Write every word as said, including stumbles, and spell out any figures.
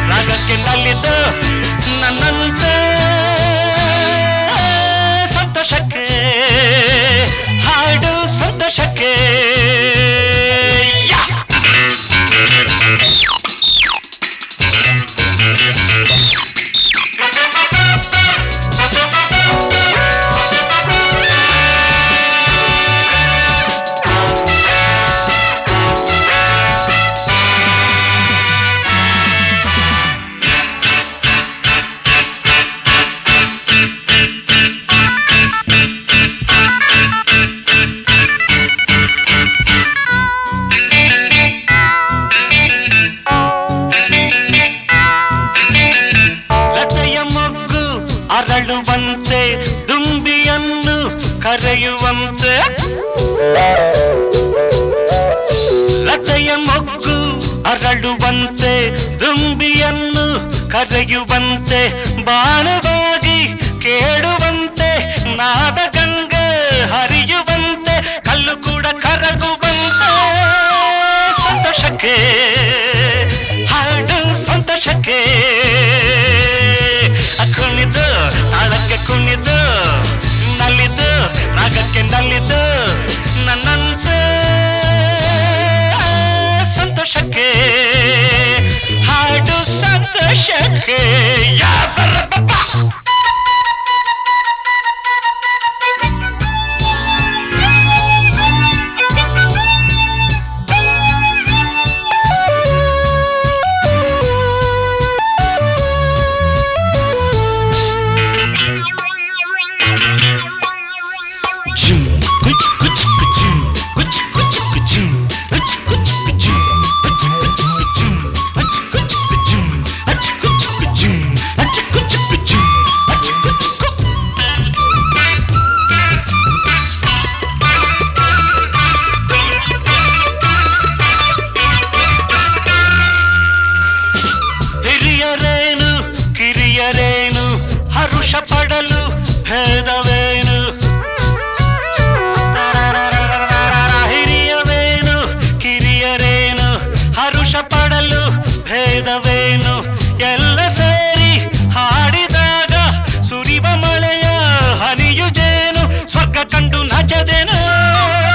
ರಾಗಕ್ಕೆ ನಲ್ಲಿದ್ದು ನನ್ನಂತೆ ಸಂತೋಷಕ್ಕೆ ಹಾಡು ಸಂತೋಷಕ್ಕೆ ಅರಳುವಂತೆ ದುಂಬಿಯನ್ನು ಕರೆಯುವಂತೆ ಲತೆಯ ಮೊಗ್ಗು ಅರಳುವಂತೆ ದುಂಬಿಯನ್ನು ಕರೆಯುವಂತೆ ಬಾಣವಾಗಿ ಕೇಳುವಂತೆ ನಾದ ಗಂಗೆ ಹರಿಯುವಂತೆ ಕಲ್ಲು ಕೂಡ ಕರಗುವಂತೆ ಸಂತೋಷಕ್ಕೆ ಹಾಡು ಸಂತೋಷಕ್ಕೆ ಕುಣಿದು ತಾಳಕ್ಕೆ ಕುಣಿದು ನಲ್ಲಿದ್ದು ರಾಗಕ್ಕೆ ನಲ್ಲಿದ್ದು ನನ್ನಂತೆ ಸಂತೋಷಕ್ಕೆ ಹಾಡು ಸಂತೋಷಕ್ಕೆ ಯಾಬರಬ್ಬ ಹರುಷ ಪಡಲು ಭೇದವೇನು ಹಿರಿಯವೇನು ಕಿರಿಯರೇನು ಹರುಷ ಪಡಲು ಭೇದವೇನು ಎಲ್ಲ ಸೇರಿ ಹಾಡಿದಾಗ ಸುರಿವ ಮಳೆಯ ಹನಿಯು ಜೇನು ಸ್ವರ್ಗ ಕಂಡು ನಚದೇನು